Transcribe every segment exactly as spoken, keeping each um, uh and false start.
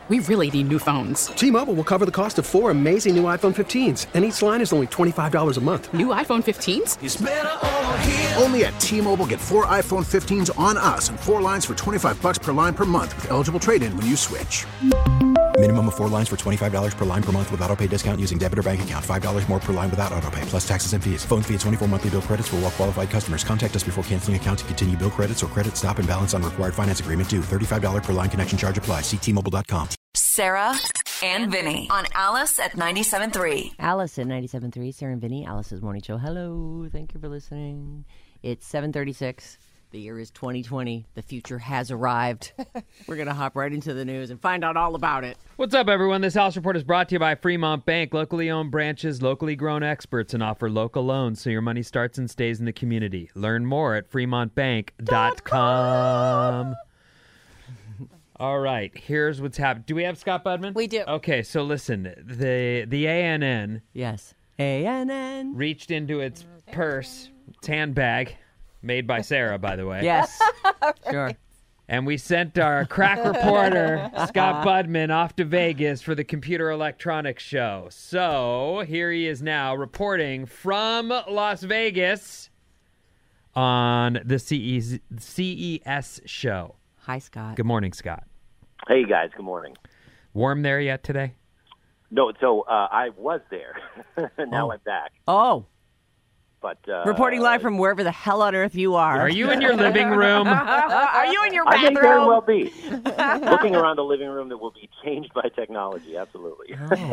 We really need new phones. T-Mobile will cover the cost of four amazing new iPhone fifteens, and each line is only twenty-five dollars a month. New iPhone fifteens? It's better over here. Only at T-Mobile, get four iPhone fifteens on us and four lines for twenty-five dollars per line per month with eligible trade-in when you switch. Minimum of four lines for twenty-five dollars per line per month with autopay discount using debit or bank account. five dollars more per line without autopay, plus taxes and fees. Phone fee at twenty-four monthly bill credits for well-qualified customers. Contact us before canceling account to continue bill credits or credit stop and balance on required finance agreement due. thirty-five dollars per line connection charge applies. See T Mobile dot com. Sarah and Vinny on Alice at ninety-seven point three. Alice at ninety-seven point three. Sarah and Vinny, Alice's morning show. Hello. Thank you for listening. It's seven thirty-six. The year is twenty twenty. The future has arrived. We're going to hop right into the news and find out all about it. What's up, everyone? This House Report is brought to you by Fremont Bank. Locally owned branches, locally grown experts, and offer local loans so your money starts and stays in the community. Learn more at fremont bank dot com. All right, here's what's happening. Do we have Scott Budman? We do. Okay, so listen. The the A N N Yes. A N N. reached into its purse, its handbag, made by Sarah, by the way. Yes. Sure. And we sent our crack reporter, Scott Budman, off to Vegas for the Computer Electronics Show. So here he is now reporting from Las Vegas on the C E S show. Hi, Scott. Good morning, Scott. Hey, guys. Good morning. Warm there yet today? No, so uh, I was there. now Oh. I'm back. Oh. But uh, Reporting live from wherever the hell on earth you are. Are you in your living room? Are you in your I bathroom? may very well be. Looking around the living room that will be changed by technology, absolutely.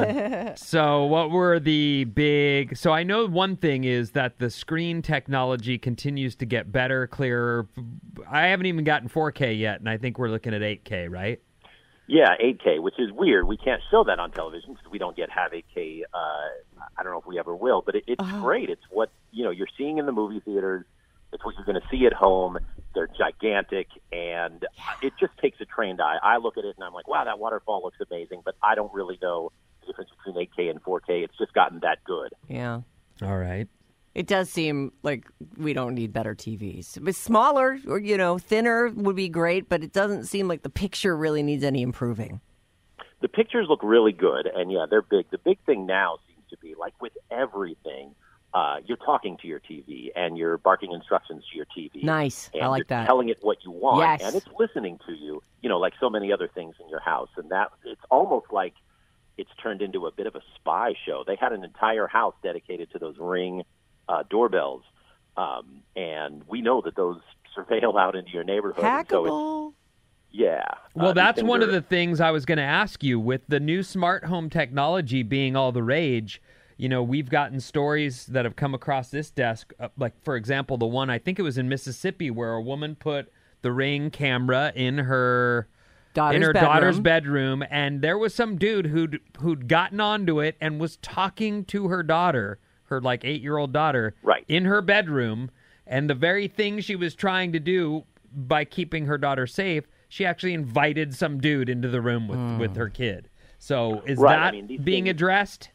So what were the big... So I know one thing is that the screen technology continues to get better, clearer. I haven't even gotten four K yet, and I think we're looking at eight K, right? Yeah, eight K, which is weird. We can't show that on television because we don't yet have eight K. Uh, I don't know if we ever will, but it, it's Oh. great. It's what you know you're seeing in the movie theaters. It's what you're going to see at home. They're gigantic, and it just takes a trained eye. I look at it and I'm like, wow, that waterfall looks amazing, but I don't really know the difference between eight K and four K. It's just gotten that good. Yeah. All right. It does seem like we don't need better T Vs. But smaller or, you know, thinner would be great, but it doesn't seem like the picture really needs any improving. The pictures look really good, and yeah, they're big. The big thing now seems to be, like with everything, uh, you're talking to your T V, and you're barking instructions to your T V. Nice. And I like you're that. telling it what you want, Yes. and it's listening to you, you know, like so many other things in your house. And that it's almost like it's turned into a bit of a spy show. They had an entire house dedicated to those Ring uh, doorbells, um, and we know that those surveil out into your neighborhood. and so it's, Hackable. yeah. Well, uh, these that's things one are- of the things I was going to ask you. With the new smart home technology being all the rage, you know, we've gotten stories that have come across this desk, uh, like, for example, the one, I think it was in Mississippi, where a woman put the Ring camera in her Daughter's in her bedroom. daughter's bedroom, and there was some dude who'd who'd gotten onto it and was talking to her daughter, her like eight-year-old daughter, Right. in her bedroom, and the very thing she was trying to do by keeping her daughter safe, she actually invited some dude into the room with, Hmm. with her kid. So is Right, that I mean, these being things- addressed?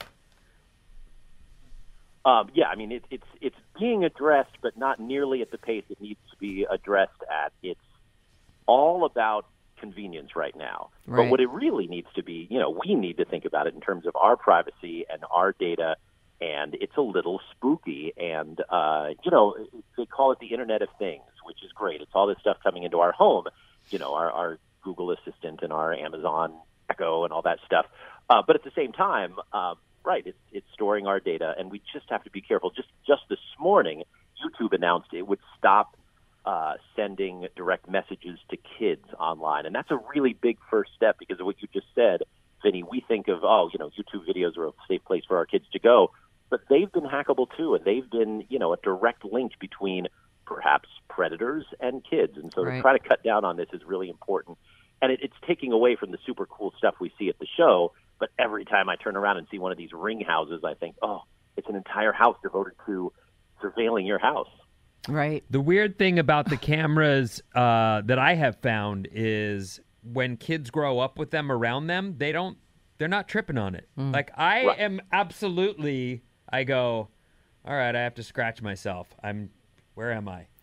Um, yeah, I mean, it, it's it's being addressed, but not nearly at the pace it needs to be addressed at. It's all about convenience right now. Right. But what it really needs to be, you know, we need to think about it in terms of our privacy and our data, and it's a little spooky. And, uh, you know, they call it the Internet of Things, which is great. It's all this stuff coming into our home, you know, our, our Google Assistant and our Amazon Echo and all that stuff. Uh, but at the same time, um, right, it's, it's storing our data, and we just have to be careful. Just just this morning, YouTube announced it would stop uh, sending direct messages to kids online, and that's a really big first step because of what you just said, Vinny. We think of, oh, you know, YouTube videos are a safe place for our kids to go, but they've been hackable too, and they've been, you know, a direct link between perhaps predators and kids, and so Right. to try to cut down on this is really important. And it, it's taking away from the super cool stuff we see at the show. But every time I turn around and see one of these Ring houses, I think, oh, it's an entire house devoted to surveilling your house. Right. The weird thing about the cameras uh, that I have found is when kids grow up with them around them, they don't, they're not tripping on it. Like I Right. am absolutely, I go, all right, I have to scratch myself. I'm, where am I?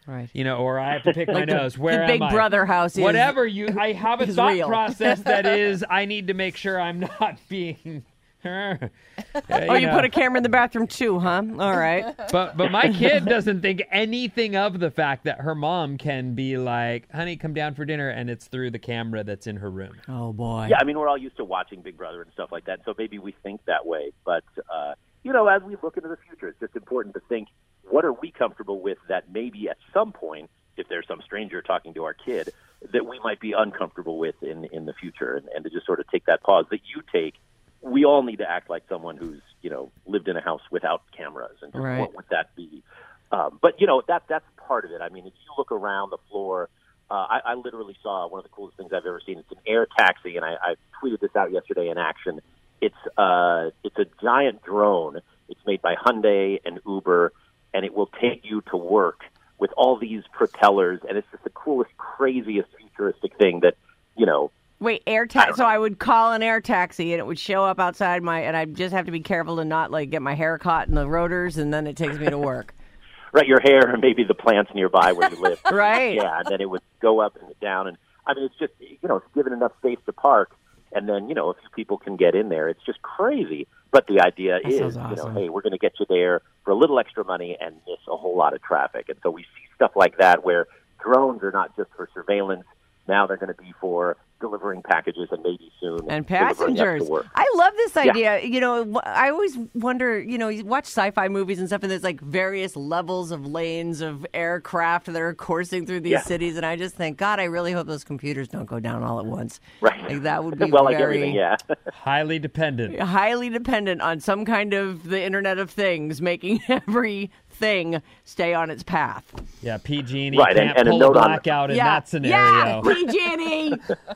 Right. You know, or I have to pick my nose. Where the am Big I? Brother house is Whatever you, I have a is thought real. process that is, I need to make sure I'm not being. Uh, Oh, you know. put a camera in the bathroom too, huh? All right. But but my kid doesn't think anything of the fact that her mom can be like, honey, come down for dinner, and it's through the camera that's in her room. Oh, boy. Yeah, I mean, we're all used to watching Big Brother and stuff like that, so maybe we think that way. But, uh, you know, as we look into the future, it's just important to think, what are we comfortable with that maybe at some point, if there's some stranger talking to our kid, that we might be uncomfortable with in, in the future, and, and to just sort of take that pause that you take. We all need to act like someone who's, you know, lived in a house without cameras, and just Right. what would that be? Um, but, you know, that that's part of it. I mean, if you look around the floor, uh, I, I literally saw one of the coolest things I've ever seen. It's an air taxi, and I, I tweeted this out yesterday in action. It's uh, it's a giant drone. It's made by Hyundai and Uber, and it will take you to work with all these propellers, and it's just the coolest, craziest, futuristic thing that, you know, Wait, air taxi. So I would call an air taxi, and it would show up outside my, and I just have to be careful to not like get my hair caught in the rotors, and then it takes me to work. right, your hair and maybe the plants nearby where you live. Right. Yeah, and then it would go up and down, and I mean, it's just, you know, it's given enough space to park, and then, you know, a few people can get in there. It's just crazy. But the idea That is, sounds you know, awesome. hey, we're going to get you there for a little extra money and miss a whole lot of traffic. And so we see stuff like that where drones are not just for surveillance. Now they're going to be for delivering packages and maybe soon And delivering us to passengers. work. I love this Yeah. idea. You know, w- I always wonder, you know, you watch sci-fi movies and stuff, and there's like various levels of lanes of aircraft that are coursing through these Yeah. cities, and I just think, God, I really hope those computers don't go down all at once. Right. Like, that would be well, like very everything, yeah. Highly dependent. highly dependent on some kind of the Internet of Things, making everything stay on its path. Yeah, P G and E Right, and- can't and a pull a note on- blackout in yeah, that scenario. yeah, P G and E.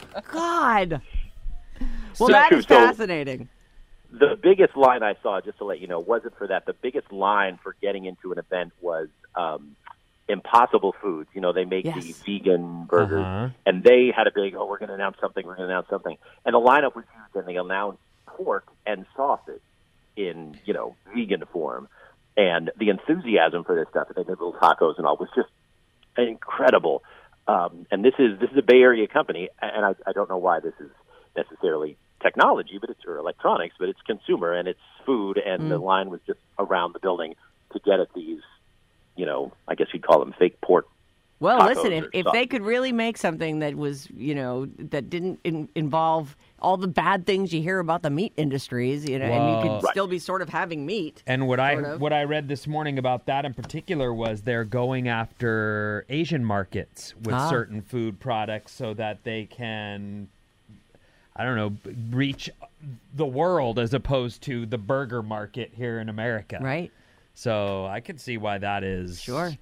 God. Well, So that true. is So- fascinating. The biggest line I saw, just to let you know, wasn't for that. The biggest line for getting into an event was um, Impossible Foods. You know, they make Yes. the vegan burgers, Uh-huh. and they had a big, oh, we're going to announce something, we're going to announce something. And the lineup was huge, and they announced pork and sausage in, you know, vegan form. And the enthusiasm for this stuff, and they did little tacos and all, was just incredible. Um, and this is this is a Bay Area company, and I, I don't know why this is necessarily technology, but it's or electronics, but it's consumer and it's food, and Mm. the line was just around the building to get at these, you know, I guess you'd call them fake pork. Well, tacos listen, if, or if something. they could really make something that was, you know, that didn't in, involve all the bad things you hear about the meat industries, you know, and you Well- could still be sort of having meat. And what I Sort of. what I read this morning about that in particular was they're going after Asian markets with Ah. certain food products so that they can, I don't know, b- reach the world as opposed to the burger market here in America. Right. So I could see why that is Sure.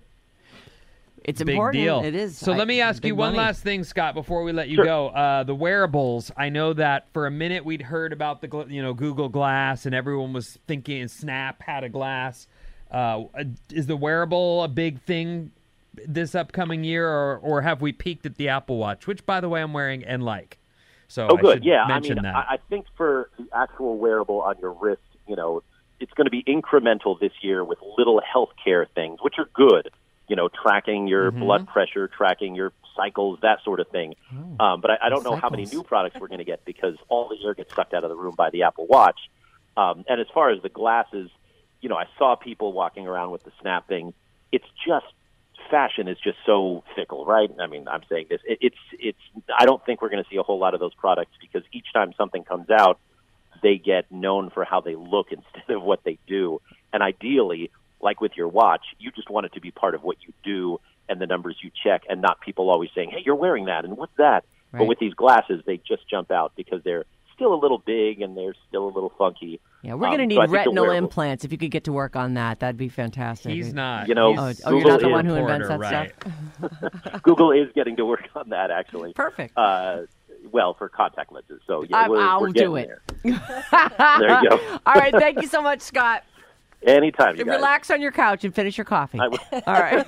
It's big important. deal. It is. So I- let me ask big you one money. last thing, Scott, before we let you Sure. go. Uh, the wearables. I know that for a minute we'd heard about the gl- you know Google Glass, and everyone was thinking Snap had a glass. Uh, is the wearable a big thing this upcoming year, or or have we peaked at the Apple Watch, which by the way I'm wearing and like? So Oh, I good. should Yeah, I mention mean, that. I, I think for the actual wearable on your wrist, you know, it's going to be incremental this year with little healthcare things, which are good. You know, tracking your Mm-hmm. blood pressure, tracking your cycles, that sort of thing. Oh. Um, but I, I don't know how many Cycles. new products we're going to get because all the air gets sucked out of the room by the Apple Watch. Um, and as far as the glasses, you know, I saw people walking around with the Snap thing. It's just fashion is just so fickle, right? I mean, I'm saying this. It, it's it's. I don't think we're going to see a whole lot of those products because each time something comes out, they get known for how they look instead of what they do. And ideally, like with your watch, you just want it to be part of what you do and the numbers you check, and not people always saying, "Hey, you're wearing that," and what's that? Right. But with these glasses, they just jump out because they're still a little big and they're still a little funky. Yeah, we're Um, going to so I need think the retinal wearable- implants. If you could get to work on that, that'd be fantastic. He's not. You know, He's Oh, oh, you're Google not the is one who reporter, invents that right. stuff? Google is getting to work on that, actually. Perfect. Uh, well, for contact lenses. So yeah, I- we're, I'll we're do getting it. there. There you go. All right, thank you so much, Scott. Anytime, you guys. Relax on your couch and finish your coffee. I will. All right.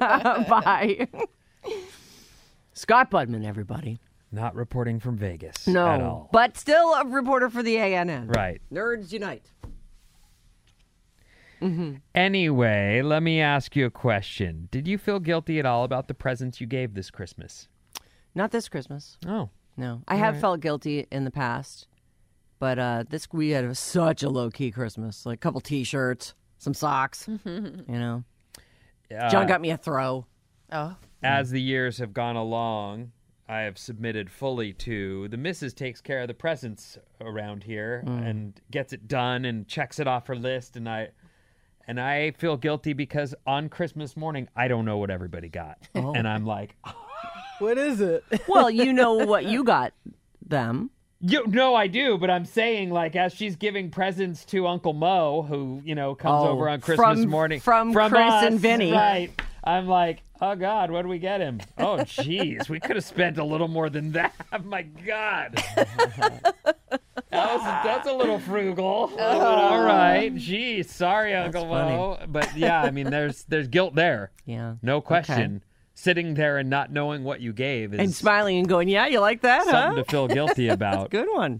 Bye. Scott Budman, everybody. Not reporting from Vegas No, at all. but still a reporter for the A N N. Right. Nerds Unite. Mm-hmm. Anyway, let me ask you a question. Did you feel guilty at all about the presents you gave this Christmas? Not this Christmas. Oh. No. I have felt guilty in the past, but uh, this we had such a low-key Christmas. Like a couple T-shirts, some socks, you know. Uh, John got me a throw. Oh. As the years have gone along, I have submitted fully to the missus takes care of the presents around here Mm. and gets it done and checks it off her list, and I and I feel guilty because on Christmas morning I don't know what everybody got, Oh. and I'm like, What is it? Well, you know what you got them. you no, I do, but I'm saying like as she's giving presents to Uncle Mo, who you know comes Oh, over on Christmas from- morning from Chris us, and Vinny. right? I'm like, oh God, what do we get him? Oh, jeez, we could have spent a little more than that. My God, that was, that's a little frugal. But all right, geez, sorry, Uncle Mo, but yeah, I mean, there's there's guilt there, Yeah. no question. Okay. Sitting there and not knowing what you gave is And smiling and going, yeah, you like that, something huh? to feel guilty about. Good one.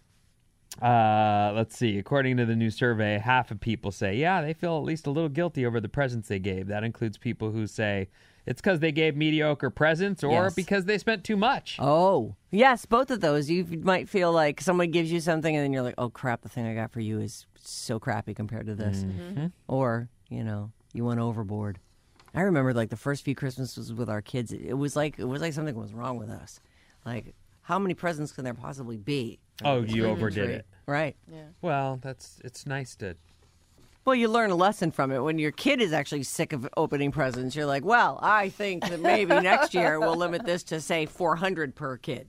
Uh, let's see. According to the new survey, half of people say, yeah, they feel at least a little guilty over the presents they gave. That includes people who say it's because they gave mediocre presents or Yes. because they spent too much. Oh, yes, both of those. You might feel like someone gives you something and then you're like, oh, crap, the thing I got for you is so crappy compared to this. Mm-hmm. Or, you know, you went overboard. I remember like the first few Christmases with our kids, it, it was like it was like something was wrong with us. Like, how many presents can there possibly be? Oh, you overdid it. Right. Well, that's it's nice to. Well, you learn a lesson from it. When your kid is actually sick of opening presents, you're like, well, I think that maybe next year we'll limit this to, say, four hundred per kid.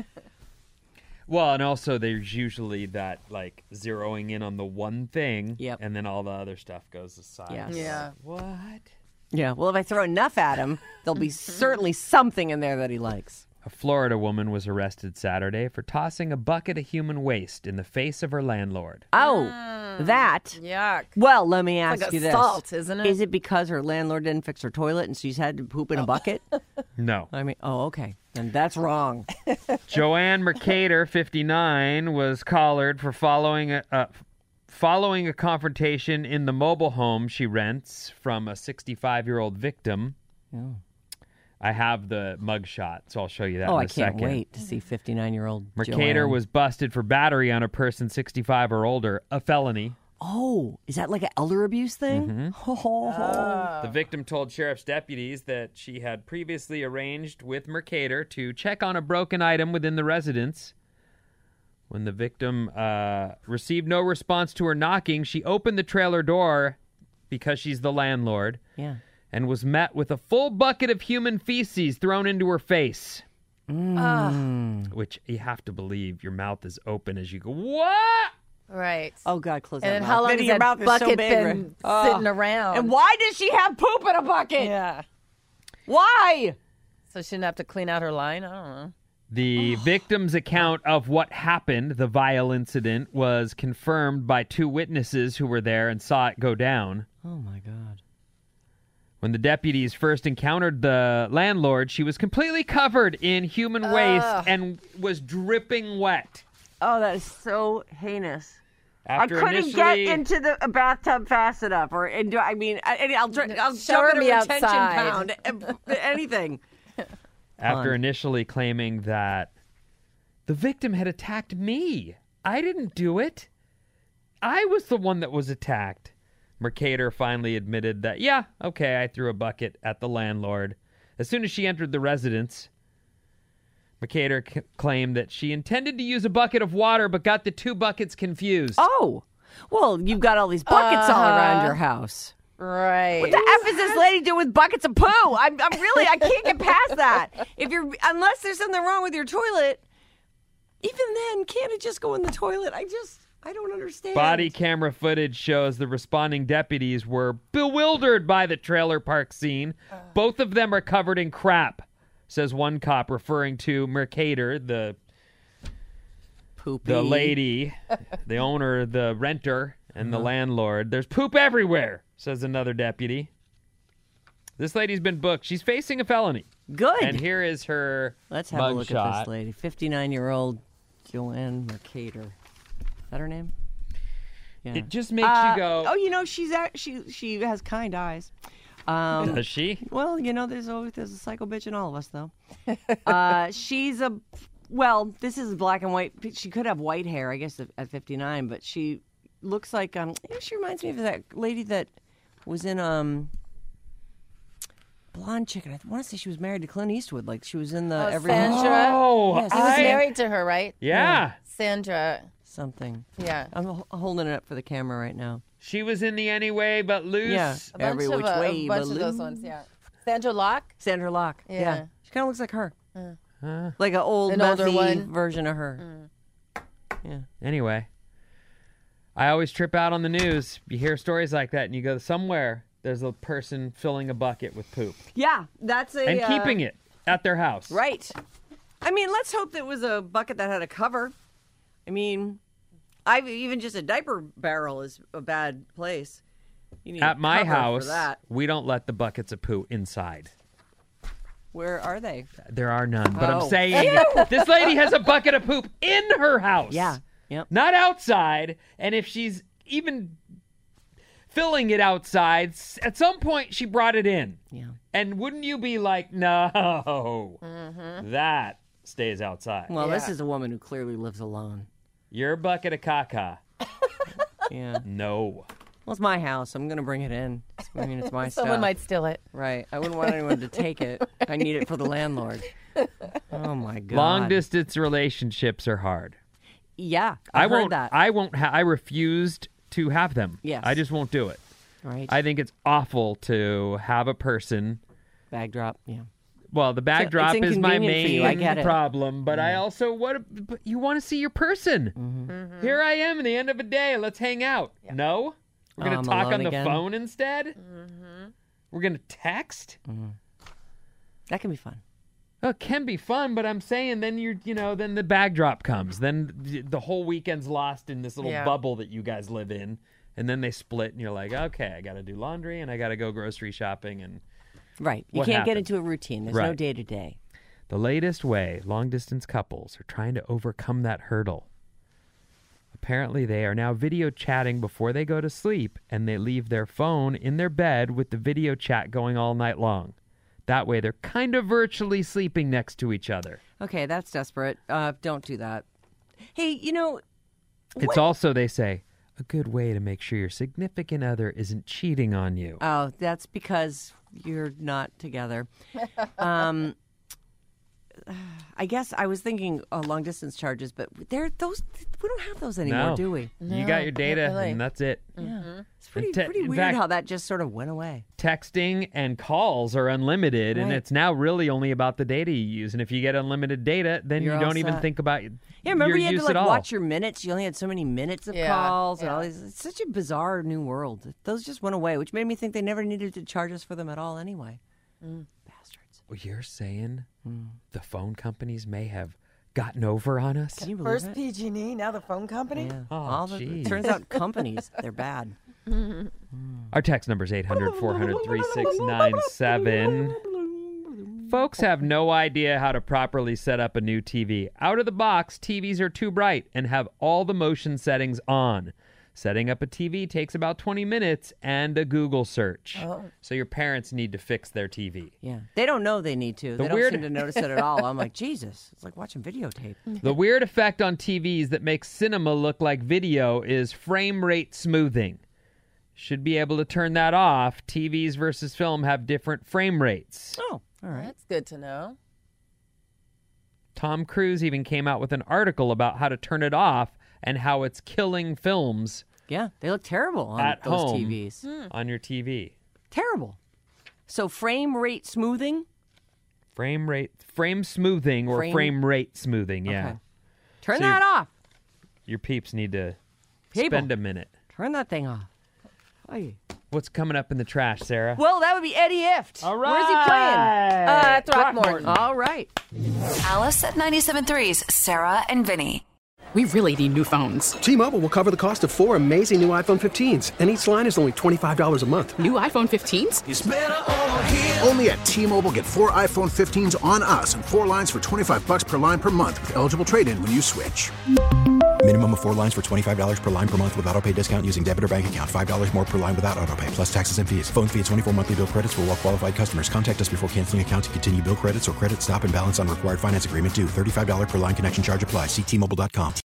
Well, and also there's usually that like zeroing in on the one thing, Yep. and then all the other stuff goes aside. Yes. Yeah. What? Yeah, well, if I throw enough at him, there'll be certainly something in there that he likes. A Florida woman was arrested Saturday for tossing a bucket of human waste in the face of her landlord. Oh, that. Yuck. Well, let me ask like you this. assault, isn't it? Is it because her landlord didn't fix her toilet and she's had to poop in a bucket? No. I mean, oh, okay. And that's wrong. Joanne Mercator, fifty-nine, was collared for following a, uh, following a confrontation in the mobile home she rents from a sixty-five-year-old victim. Oh, I have the mugshot, so I'll show you that oh in a I can't second. wait to see fifty-nine-year-old Mercator Joanne. was busted for battery on a person sixty-five or older, a felony. Oh, is that like an elder abuse thing? Mm-hmm. The victim told sheriff's deputies that she had previously arranged with Mercator to check on a broken item within the residence. When the victim uh, received no response to her knocking, she opened the trailer door because she's the landlord Yeah. and was met with a full bucket of human feces thrown into her face. Mm. Which you have to believe your mouth is open as you go, what? Right. Oh, God, close And that then mouth. how long Vinny, has your that mouth is so bucket big, been right? Oh. sitting around? And why does she have poop in a bucket? Yeah. Why? So she didn't have to clean out her line? I don't know. The victim's account of what happened, the vile incident, was confirmed by two witnesses who were there and saw it go down. Oh, my God. When the deputies first encountered the landlord, she was completely covered in human waste and was dripping wet. Oh, that is so heinous. After I couldn't initially, get into the bathtub fast enough, or into, I mean, I, I'll, dr- I'll Show jump in a me retention outside. pound, anything. after Fun. initially claiming that the victim had attacked me. I didn't do it. I was the one that was attacked. Mercator finally admitted that, yeah, okay, I threw a bucket at the landlord. As soon as she entered the residence, Mercator c- claimed that she intended to use a bucket of water but got the two buckets confused. Oh, well, you've got all these buckets all around Uh-huh. your house. Right. What the F is this lady doing with buckets of poo? I'm, I'm really, I can't get past that. If you're, unless there's something wrong with your toilet, even then, can't it just go in the toilet? I just, I don't understand. Body camera footage shows the responding deputies were bewildered by the trailer park scene. Both of them are covered in crap, says one cop, referring to Mercator, the Poopy. the lady, the owner, the renter, and the landlord. There's poop everywhere, says another deputy. This lady's been booked. She's facing a felony. Good. And here is her Let's have a look at mugshot. this lady. fifty-nine-year-old Joanne Mercator. Is that her name? Yeah. It just makes Uh, you go. Oh, you know, she's act- she she has kind eyes. Um, Does she? Well, you know, there's always there's a psycho bitch in all of us, though. uh, she's a well. This is black and white. She could have white hair, I guess, at- at fifty-nine, but she looks like um. You know, she reminds me of that lady that was in um. Blonde chicken. I want to say she was married to Clint Eastwood. Like she was in the Oh, every Sandra. Oh, Yes. He was I- married to her, right? Yeah. Sandra. something. Yeah. I'm h- holding it up for the camera right now. She was in the Anyway But Loose. Yeah. A bunch Every of, which uh, way a bunch but of those loose. ones, yeah. Sandra Locke? Sandra Locke. Yeah. Yeah. She kind of looks like her. Huh? Like an old, An older messy one. version of her. Yeah. Anyway, I always trip out on the news. You hear stories like that, and you go somewhere. There's a person filling a bucket with poop Yeah, that's a... and uh, keeping it at their house. Right. I mean, let's hope that it was a bucket that had a cover. I mean, I've even just a diaper barrel is a bad place. You need At a my cover house, for that. we don't let the buckets of poo inside. Where are they? There are none. But Oh. I'm saying this lady has a bucket of poop in her house. Yeah. Yep. Not outside. And if she's even filling it outside, s- at some point she brought it in. Yeah. And wouldn't you be like, no, Mm-hmm. that stays outside. Well, this Yeah. is a woman who clearly lives alone. Your bucket of caca. Yeah. No. Well, it's my house. I'm going to bring it in. I mean, it's my stuff. Someone might steal it. Right. I wouldn't want anyone to take it. I need it for the landlord. Oh, my God. Long distance relationships are hard. Yeah. I've I heard won't. that. I won't. Ha- I refused to have them. Yes. I just won't do it. Right. I think it's awful to have a person. Bag drop. Yeah. Well, the bag It's drop is my inconvenient for main you, I get it. problem, but I also what but you want to see your person. Mm-hmm. Here I am at the end of a day. Let's hang out. No, we're Oh, gonna I'm talk alone on the again? phone instead. We're gonna text. That can be fun. Oh, it can be fun, but I'm saying then you're, you know, then the bag drop comes. Then th- the whole weekend's lost in this little Yeah. bubble that you guys live in. And then they split, and you're like, okay, I got to do laundry, and I got to go grocery shopping. And Right. You What can't get happens? into a routine. There's no Right. day to day. the latest way long-distance couples are trying to overcome that hurdle. Apparently, they are now video chatting before they go to sleep, and they leave their phone in their bed with the video chat going all night long. That way, they're kind of virtually sleeping next to each other. Okay, that's desperate. Uh, don't do that. Hey, you know, It's also, they say, a good way to make sure your significant other isn't cheating on you. oh, that's because you're not together. Um, I guess I was thinking uh, long distance charges, but they're those. We don't have those anymore, No. do we? You got your not data, really. and that's it. Yeah, it's pretty te- pretty in weird fact- how that just sort of went away. Texting and calls are unlimited, and Right. it's now really only about the data you use. And if you get unlimited data, then You're you all don't even set. think about Yeah, remember your you had use to like at all. watch your minutes. You only had so many minutes of Yeah, calls and all yeah. these. It's such a bizarre new world. Those just went away, which made me think they never needed to charge us for them at all anyway. Bastards. Well, you're saying Hmm. the phone companies may have gotten over on us? Can you believe First it? P G and E, now the phone company? Yeah. Oh, all the, geez. it turns out companies, they're bad. Our text number is eight hundred, four hundred, three six nine seven. Folks have no idea how to properly set up a new T V. Out of the box, T Vs are too bright and have all the motion settings on. Setting up a T V takes about twenty minutes and a Google search. Oh. So your parents need to fix their T V. Yeah. They don't know they need to. The they don't weird- seem to notice it at all. I'm like, Jesus, it's like watching videotape. The weird effect on T Vs that makes cinema look like video is frame rate smoothing. Should be able to turn that off. T Vs versus film have different frame rates. Oh, all right. That's good to know. Tom Cruise even came out with an article about how to turn it off and how it's killing films Yeah, they look terrible on at those home T Vs. on your T V. Terrible. So frame rate smoothing? Frame rate, frame smoothing or Frame- frame, rate smoothing, yeah. Okay. Turn So that you're- off. Your peeps need to People. spend a minute. Turn that thing off. Oy. What's coming up in the trash, Sarah? Well, that would be Eddie Ift. All Where's he playing? Uh, Throckmorton. All right. Alice at ninety-seven point three's Sarah and Vinny. We really need new phones. T-Mobile will cover the cost of four amazing new iPhone fifteens, and each line is only twenty-five dollars a month. New iPhone fifteens? Only at T-Mobile, get four iPhone fifteens on us and four lines for twenty-five bucks per line per month with eligible trade-in when you switch. Minimum of four lines for twenty-five dollars per line per month with auto pay discount using debit or bank account. five dollars more per line without auto pay, plus taxes and fees. Phone fee at twenty-four monthly bill credits for well qualified customers. Contact us before canceling account to continue bill credits or credit stop and balance on required finance agreement due. thirty-five dollars per line connection charge applies. See T Mobile dot com.